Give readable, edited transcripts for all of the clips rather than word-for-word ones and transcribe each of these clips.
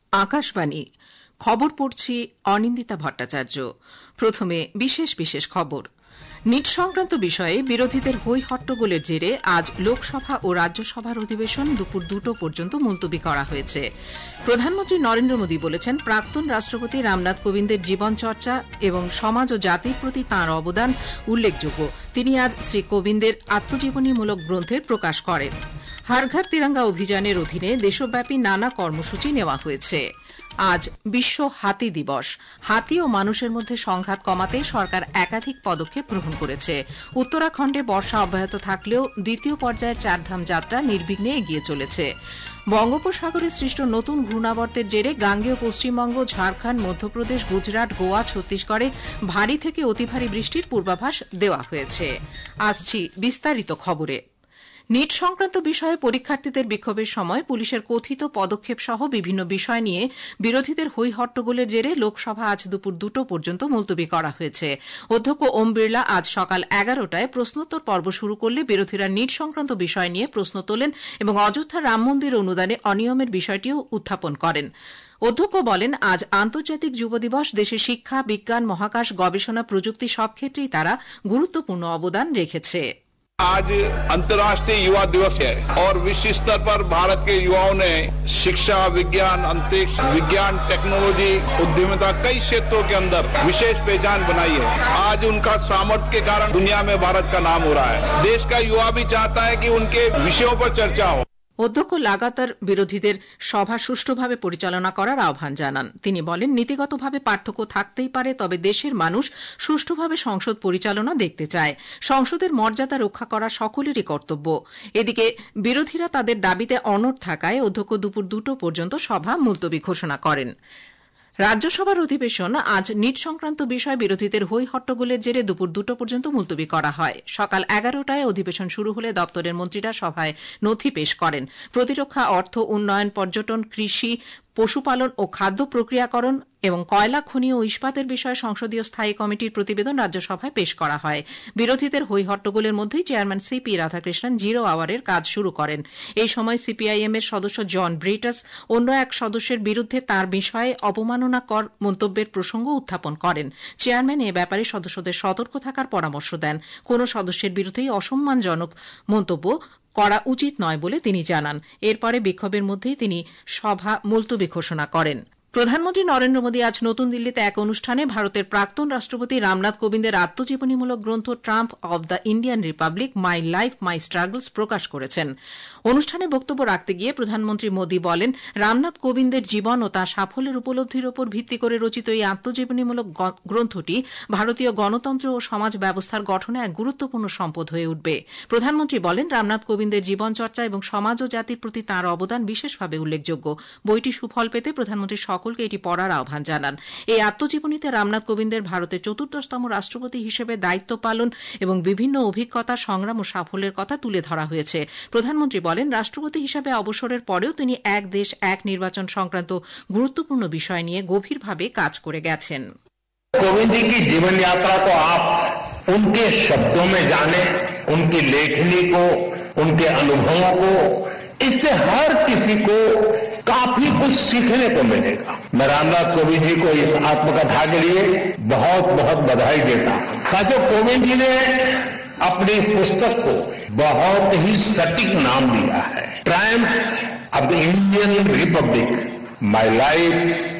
আকাশবাণী খবর পড়ছি অনিন্দিতা ভট্টাচার্য। প্রথমে বিশেষ বিশেষ খবর। নিট সংক্রান্ত বিষয়ে বিরোধীদের হৈ হট্টগোলের জেরে আজ লোকসভা ও রাজ্যসভার অধিবেশন দুপুর 2টো পর্যন্ত মুলতবি করা হয়েছে। প্রধানমন্ত্রী নরেন্দ্র মোদী বলেছেন, প্রাক্তন রাষ্ট্রপতি রামনাথ কোবিন্দের জীবনচর্চা এবং সমাজ ও জাতির প্রতি তাঁর অবদান উল্লেখযোগ্য। তিনি আজ শ্রী কোবিন্দের আত্মজীবনীমূলক গ্রন্থের প্রকাশ করেন। হর ঘর তিরঙ্গা অভিযানের অধীনে দেশব্যাপী নানা কর্মসূচি নেওয়া হয়েছে। আজ বিশ্ব হাতি দিবস। হাতি ও মানুষের মধ্যে সংঘাত কমাতে সরকার একাধিক পদক্ষেপ গ্রহণ করেছে। উত্তরাখণ্ডে বর্ষা অব্যাহত থাকলেও দ্বিতীয় পর্যায়ের চারধাম যাত্রা নির্বিঘ্নে এগিয়ে চলেছে। বঙ্গোপসাগরে সৃষ্ট নতুন ঘূর্ণাবর্তের জেরে গাঙ্গেয় পশ্চিমবঙ্গ, ঝাড়খণ্ড, মধ্যপ্রদেশ, গুজরাট, গোয়া, ছত্তিশগড়ে ভারী থেকে অতি ভারী বৃষ্টির পূর্বাভাস দেওয়া হয়েছে। আসছি বিস্তারিত খবরে। নিট সংক্রান্ত বিষয়ে পরীক্ষার্থীদের বিক্ষোভের সময় পুলিশের কথিত পদক্ষেপ সহ বিভিন্ন বিষয় নিয়ে বিরোধীদের হৈ হট্টগোলের জেরে লোকসভা আজ দুপুর 2টো পর্যন্ত মুলতবি করা হয়েছে। অধ্যক্ষ ওম বিড়লা আজ সকাল 11টায় প্রশ্নোত্তর পর্ব শুরু করলে বিরোধীরা নিট সংক্রান্ত বিষয় নিয়ে প্রশ্ন তোলেন এবং অযোধ্যা রাম মন্দির অনুদানে অনিয়মের বিষয়টিও উত্থাপন করেন। অধ্যক্ষ বলেন, আজ আন্তর্জাতিক যুব দিবস। দেশে শিক্ষা, বিজ্ঞান, মহাকাশ, গবেষণা, প্রযুক্তি সব ক্ষেত্রেই তারা গুরুত্বপূর্ণ অবদান রেখেছে। आज अंतर्राष्ट्रीय युवा दिवस है और विश्व स्तर पर भारत के युवाओं ने शिक्षा, विज्ञान, अंतरिक्ष विज्ञान, टेक्नोलॉजी, उद्यमिता कई क्षेत्रों के अंदर विशेष पहचान बनाई है। आज उनका सामर्थ्य के कारण दुनिया में भारत का नाम हो रहा है। देश का युवा भी चाहता है कि उनके विषयों पर चर्चा हो। অধ্যক্ষ লাগাতার বিরোধীদের সভা সুষ্ঠুভাবে পরিচালনা করার আহ্বান জানান। তিনি বলেন, নীতিগতভাবে পার্থক্য থাকতেই পারে, তবে দেশের মানুষ সুষ্ঠুভাবে সংসদ পরিচালনা দেখতে চায়। সংসদের মর্যাদা রক্ষা করা সকলেরই কর্তব্য। এদিকে বিরোধীরা তাদের দাবিতে অনড় থাকায় অধ্যক্ষ দুপুর 2টো পর্যন্ত সভা মুলতবি ঘোষণা করেন। রাজ্যসভার অধিবেশন আজ নিট সংক্রান্ত বিষয়ে বিরোধীদের হৈ হট্টগোলের জেরে দুপুর 2টো পর্যন্ত মুলতবি করা হয়। সকাল 11টায় অধিবেশন শুরু হলে দপ্তরের মন্ত্রীরা সভায় নথি পেশ করেন। প্রতিরক্ষা, অর্থ উন্নয়ন, পর্যটন, কৃষি, পশুপালন ও খাদ্য প্রক্রিয়াকরণ এবং কয়লা খনি ও ইস্পাতের বিষয়ে সংসদীয় স্থায়ী কমিটির প্রতিবেদন রাজ্যসভায় পেশ করা হয়। বিরোধীদের হৈ হট্টগোলের মধ্যেই চেয়ারম্যান সিপি রাধাকৃষ্ণন 0 আওয়ারের কাজ শুরু করেন। এই সময় সিপিআইএম এর সদস্য জন ব্রিটাস অন্য এক সদস্যের বিরুদ্ধে তার বিষয়ে অবমাননাকর মন্তব্যের প্রসঙ্গ উত্থাপন করেন। চেয়ারম্যান এ ব্যাপারে সদস্যদের সতর্ক থাকার পরামর্শ দেন। কোন সদস্যের বিরুদ্ধেই অসম্মানজনক মন্তব্য করা উচিত নয় বলে তিনি জানান। এরপরে বিক্ষোভের মধ্যেই তিনি সভা মুলতবি ঘোষণা করেন। প্রধানমন্ত্রী নরেন্দ্র মোদী আজ নতুন দিল্লিতে এক অনুষ্ঠানে ভারতের প্রাক্তন রাষ্ট্রপতি রামনাথ কোবিন্দের আত্মজীবনীমূলক গ্রন্থ triumph of the Indian republic, my life my struggles প্রকাশ করেছেন। অনুষ্ঠানে বক্তব্য রাখতে গিয়ে প্রধানমন্ত্রী মোদী বলেন, রামনাথ কোবিন্দের জীবন ও তাঁর সাফল্যের উপলব্ধির উপর ভিত্তি করে রচিত এই আত্মজীবনীমূলক গ্রন্থটি ভারতীয় গণতন্ত্র ও সমাজ ব্যবস্থার গঠনে এক গুরুত্বপূর্ণ সম্পদ হয়ে উঠবে। প্রধানমন্ত্রী বলেন, রামনাথ কোবিন্দের জীবনচর্চা এবং সমাজ ও জাতির প্রতি তাঁর অবদান বিশেষভাবে উল্লেখযোগ্য। বইটি সুফল পেতে প্রধানমন্ত্রী সকলকে এটি পড়ার আহ্বান জানান। এই আত্মজীবনীতে রামনাথ কোবিন্দের ভারতের চতুর্দশতম রাষ্ট্রপতি হিসেবে দায়িত্ব পালন এবং বিভিন্ন অভিজ্ঞতা, সংগ্রাম ও সাফল্যের কথা তুলে ধরা হয়েছে। প্রধানমন্ত্রী বলেন, রাষ্ট্রপতি হিসেবে অবসরের পরেও তিনি এক দেশ এক নির্বাচন সংক্রান্ত গুরুত্বপূর্ণ বিষয় নিয়ে গভীরভাবে কাজ করে গেছেন। कोविंद जी की जीवन यात्रा को आप उनके शब्दों में जाने, उनकी लेखनी को, उनके अनुभवों को, इससे हर किसी को काफी कुछ सीखने को मिलेगा। मैं रामनाथ कोविंद जी को इस आत्मकथा के लिए बहुत बहुत बधाई देता हूं। साथियों, कोविंद जी ने अपनी इस पुस्तक को बहुत ही सटीक नाम दिया है, triumph of the Indian republic, my life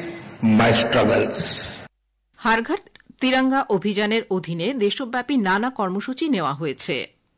my struggles. Har Ghar Tiranga অভিযানের অধীনে দেশব্যাপী নানা কর্মসূচি নেওয়া হয়েছে।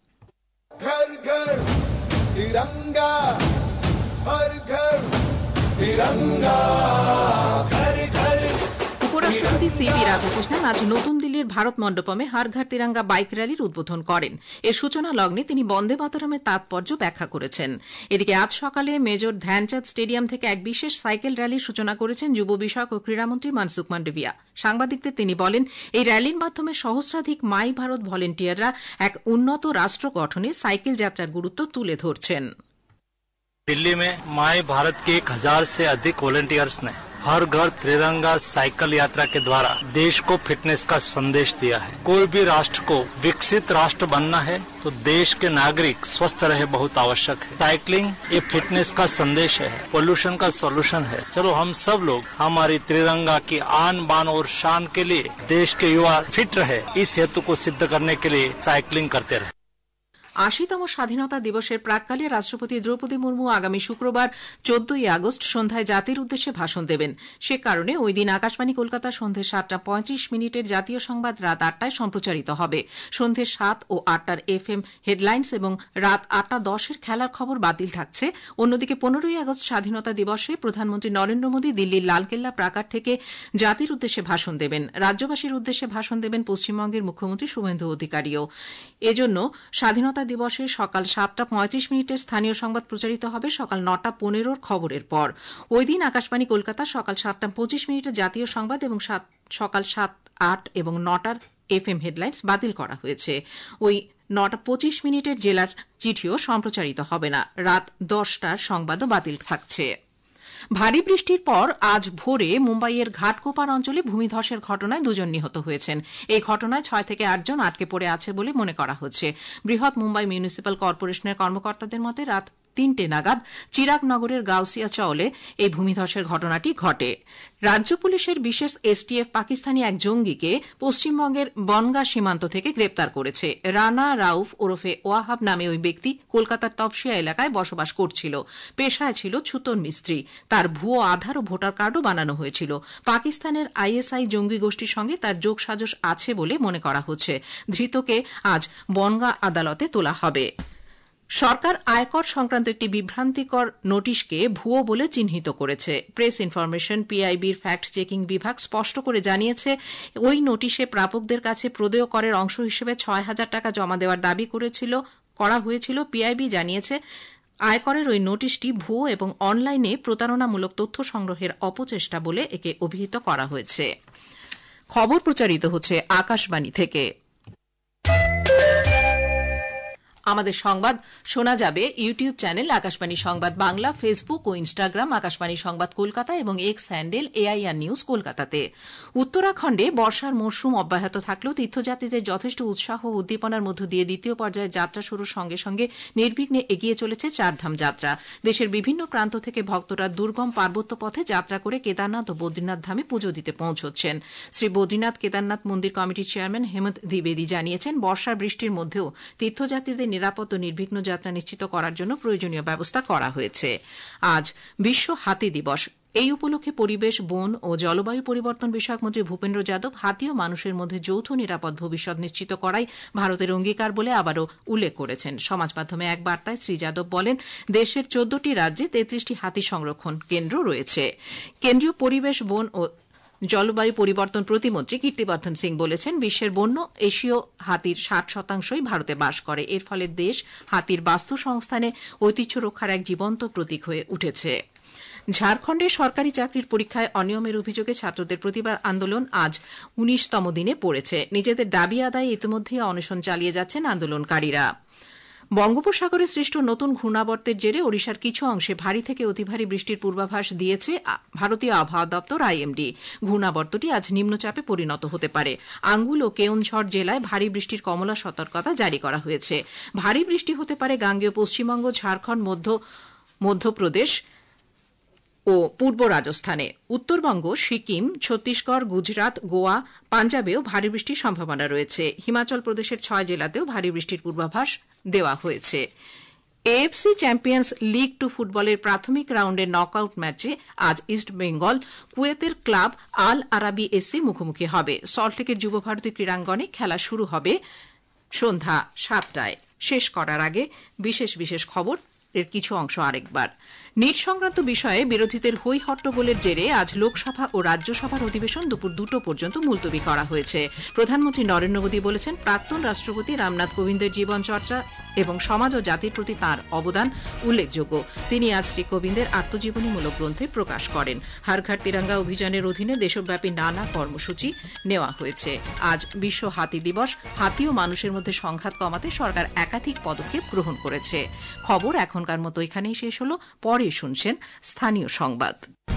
ঘর ঘর তিরঙ্গা, হর ঘর তিরঙ্গা, ঘর ঘর। উপরাষ্ট্রপতি সিপি রাধাকৃষ্ণন আজ নতুন দিল্লির ভারত মণ্ডপমে হর ঘর তিরঙ্গা বাইক র্যালির উদ্বোধন করেন। এর সূচনা লগ্নে তিনি বন্দে মাতরমের তাৎপর্য ব্যাখ্যা করেছেন। এদিকে আজ সকালে মেজর ধ্যানচাঁদ স্টেডিয়াম থেকে এক বিশেষ সাইকেল র্যালির সূচনা করেছেন যুব বিষয়ক ও ক্রীড়ামন্ত্রী মনসুখ মান্ডভিয়া। সাংবাদিকদের তিনি বলেন, এই র্যালির মাধ্যমে সহস্রাধিক মাই ভারত ভলেন্টিয়াররা এক উন্নত রাষ্ট্র গঠনে সাইকেল যাত্রার গুরুত্ব তুলে ধরছেন। दिल्ली में माई भारत के 1000 से अधिक वॉलंटियर्स ने हर घर तिरंगा साइकिल यात्रा के द्वारा देश को फिटनेस का संदेश दिया है। कोई भी राष्ट्र को विकसित राष्ट्र बनना है तो देश के नागरिक स्वस्थ रहे बहुत आवश्यक है। साइकिलिंग ये फिटनेस का संदेश है, पोल्यूशन का सॉल्यूशन है। चलो हम सब लोग हमारी तिरंगा की आन बान और शान के लिए देश के युवा फिट रहे, इस हेतु को सिद्ध करने के लिए साइकिलिंग करते रहे। 80তম স্বাধীনতা দিবসের প্রাক্কালে রাষ্ট্রপতি দ্রৌপদী মুর্মু আগামী শুক্রবার 14ই আগস্ট সন্ধ্যায় জাতির উদ্দেশ্যে ভাষণ দেবেন। সে কারণে ওই দিন আকাশবাণী কলকাতা সন্ধ্যে 7:35 জাতীয় সংবাদ রাত 8টায় সম্প্রচারিত হবে। সন্ধ্যে 7 ও 8টার FM হেডলাইন্স এবং রাত 8:10 খেলার খবর বাতিল থাকছে। অন্যদিকে 15ই আগস্ট স্বাধীনতা দিবসে প্রধানমন্ত্রী নরেন্দ্র মোদী দিল্লির লালকেল্লা প্রাকার থেকে জাতির উদ্দেশ্যে ভাষণ দেবেন। রাজ্যবাসীর উদ্দেশ্যে ভাষণ দেবেন পশ্চিমবঙ্গের মুখ্যমন্ত্রী শুভেন্দু অধিকারীও। এজন্য স্বাধীনতা দিবসে সকাল 7:35 স্থানীয় সংবাদ প্রচারিত হবে সকাল 9:15 খবরের পর। ওই দিন আকাশবাণী কলকাতা সকাল 7:25 জাতীয় সংবাদ এবং সকাল 7, 8 এবং 9টার FM হেডলাইন্স বাতিল করা হয়েছে। ওই 9:25 জেলার চিঠিও সম্প্রচারিত হবে না। রাত 10টার সংবাদও বাতিল থাকছে। ভারী বৃষ্টির পর আজ ভোরে মুম্বাইয়ের ঘাটকোপার অঞ্চলে ভূমিধসের ঘটনায় 2 জন নিহত হয়েছেন। এই ঘটনায় 6 থেকে 8 জন আটকে পড়ে আছে বলে মনে করা হচ্ছে। বৃহৎ মুম্বাই মিউনিসিপ্যাল কর্পোরেশনের কর্মকর্তাদের মতে রাত 3টে নাগাদ চিরাগনগরের গাউসিয়া চাওলে এই ভূমিধসের ঘটনাটি ঘটে। রাজ্য পুলিশের বিশেষ STF পাকিস্তানি এক জঙ্গিকে পশ্চিমবঙ্গের বনগাঁ সীমান্ত থেকে গ্রেপ্তার করেছে। রানা রাউফ ওরফে ওয়াহাব নামে ওই ব্যক্তি কলকাতার তপসিয়া এলাকায় বসবাস করছিল। পেশায় ছিল ছুতন মিস্ত্রি। তার ভুয়ো আধার ও ভোটার কার্ডও বানানো হয়েছিল। পাকিস্তানের ISI জঙ্গি গোষ্ঠীর সঙ্গে তার যোগসাজশ আছে বলে মনে করা হচ্ছে। ধৃতকে আজ বনগাঁ আদালতে তোলা হবে। সরকার আয়কর সংক্রান্ত একটি বিভ্রান্তিকর নোটিশকে ভুয়ো বলে চিহ্নিত করেছে। প্রেস ইনফরমেশন PIBর ফ্যাক্ট চেকিং বিভাগ স্পষ্ট করে জানিয়েছে ওই নোটিশে প্রাপকদের কাছে প্রদেয় করের অংশ হিসেবে 6,000 টাকা জমা দেওয়ার দাবি করা হয়েছিল। PIB জানিয়েছে আয়করের ওই নোটিশটি ভুয়ো এবং অনলাইনে প্রতারণামূলক তথ্য সংগ্রহের অপচেষ্টা বলে একে অভিহিত করা হয়েছে। খবর প্রচারিত হচ্ছে আকাশবাণী থেকে। আমাদের সংবাদ শোনা যাবে ইউটিউব চ্যানেল আকাশবাণী সংবাদ বাংলা, ফেসবুক ও ইনস্টাগ্রাম আকাশবাণী সংবাদ কলকাতা এবং এক্স হ্যান্ডেল AIR নিউজ কলকাতাতে। উত্তরাখণ্ডে বর্ষার মরশুম অব্যাহত থাকলেও তীর্থযাত্রীদের যথেষ্ট উৎসাহ ও উদ্দীপনার মধ্য দিয়ে দ্বিতীয় পর্যায়ে যাত্রা শুরুর সঙ্গে সঙ্গে নির্বিঘ্নে এগিয়ে চলেছে চারধাম যাত্রা। দেশের বিভিন্ন প্রান্ত থেকে ভক্তরা দুর্গম পার্বত্য পথে যাত্রা করে কেদারনাথ ও বদ্রীনাথ ধামে পুজো দিতে পৌঁছচ্ছেন। শ্রী বদ্রীনাথ কেদারনাথ মন্দির কমিটির চেয়ারম্যান হেমন্ত দ্বিবেদী জানিয়েছেন বর্ষার বৃষ্টির মধ্যেও তীর্থযাত্রীদের নিরাপদ ও নির্বিঘ্ন যাত্রা নিশ্চিত করার জন্য প্রয়োজনীয় ব্যবস্থা করা হয়েছে। আজ বিশ্ব হাতি দিবস। এই উপলক্ষে পরিবেশ, বন ও জলবায়ু পরিবর্তন বিষয়ক মন্ত্রী ভূপেন্দ্র যাদব হাতি ও মানুষের মধ্যে যৌথ নিরাপদ ভবিষ্যৎ নিশ্চিত করাই ভারতের অঙ্গীকার বলে আবারও উল্লেখ করেছেন। সমাজ মাধ্যমে এক বার্তায় শ্রী যাদব বলেন দেশের 14টি রাজ্যে 33টি হাতি সংরক্ষণ কেন্দ্র রয়েছে। কেন্দ্রীয় পরিবেশ, বন ও জলবায়ু পরিবর্তন প্রতিমন্ত্রী কীর্তিবর্ধন সিং বলেছেন বিশ্বের বন্য এশীয় হাতির 60% ভারতে বাস করে। এর ফলে দেশ হাতির বাস্তুসংস্থানে ঐতিহ্য রক্ষার এক জীবন্ত প্রতীক হয়ে উঠেছে। ঝাড়খণ্ডে সরকারি চাকরির পরীক্ষায় অনিয়মের অভিযোগে ছাত্রদের প্রতিবাদ আন্দোলন আজ 19তম দিনে পড়েছে। নিজেদের দাবি আদায়ে ইতিমধ্যেই অনশন চালিয়ে যাচ্ছেন আন্দোলনকারীরা। বঙ্গোপসাগরে সৃষ্ট নতুন ঘূর্ণাবর্তের জেরে ওড়িশার কিছু অংশে ভারী থেকে অতি ভারী বৃষ্টির পূর্বাভাস দিয়েছে ভারতীয় আবহাওয়া দপ্তর IMD। ঘূর্ণাবর্তটি আজ নিম্নচাপে পরিণত হতে পারে। আঙ্গুল ও কেওনঝড় জেলায় ভারী বৃষ্টির কমলা সতর্কতা জারি করা হয়েছে। ভারী বৃষ্টি হতে পারে গাঙ্গেয় পশ্চিমবঙ্গ, ঝাড়খণ্ড, মধ্যপ্রদেশ ও পূর্ব রাজস্থানে। উত্তরবঙ্গ, সিকিম, ছত্তিশগড়, গুজরাট, গোয়া, পাঞ্জাবেও ভারী বৃষ্টির সম্ভাবনা রয়েছে। হিমাচল প্রদেশের 6 জেলাতেও ভারী বৃষ্টির পূর্বাভাস দেওয়া হয়েছে। AFC চ্যাম্পিয়ন্স লিগ 2 ফুটবলের প্রাথমিক রাউন্ডের নকআউট ম্যাচে আজ ইস্ট বেঙ্গল কুয়েতের ক্লাব আল আরাবি SCর মুখোমুখি হবে। সল্টলেকের যুবভারতী ক্রীড়াঙ্গনে খেলা শুরু হবে সন্ধ্যা 7টায়। শেষ করার আগে বিশেষ খবর এর কিছু অংশ আরেকবার। নিট সংক্রান্ত বিষয়ে বিরোধীদের হৈ হট্টগোলের জেরে আজ লোকসভা ও রাজ্যসভার অধিবেশন দুপুর 2টো পর্যন্ত মুলতবি করা হয়েছে। প্রধানমন্ত্রী নরেন্দ্র মোদী বলেছেন প্রাক্তন রাষ্ট্রপতি রামনাথ কোবিন্দের জীবনচর্চা এবং সমাজ ও জাতির প্রতি তাঁর অবদান উল্লেখযোগ্য। তিনি আজ শ্রী কোবিন্দের আত্মজীবনীমূলক গ্রন্থে প্রকাশ করেন। হর ঘর তিরঙ্গা অভিযানের অধীনে দেশব্যাপী নানা কর্মসূচি নেওয়া হয়েছে। আজ বিশ্ব হাতি দিবস। হাতি ও মানুষের মধ্যে সংঘাত কমাতে সরকার একাধিক পদক্ষেপ গ্রহণ করেছে। খবর এখনকার মতো এখানেই শেষ হল। পরে শুনছেন স্থানীয় সংবাদ।